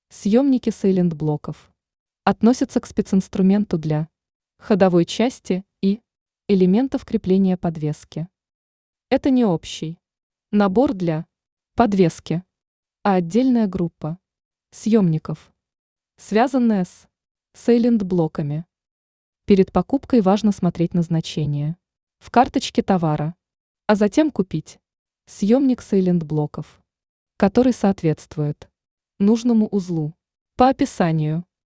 Съемники сайлент-блоков относятся к специнструменту для ходовой части и элементов крепления подвески. Это не общий набор для подвески, а отдельная группа съемников, связанная с сайлент-блоками. Перед покупкой важно смотреть назначение в карточке товара, а затем купить съемник сайлент-блоков, который соответствует нужному узлу по описанию.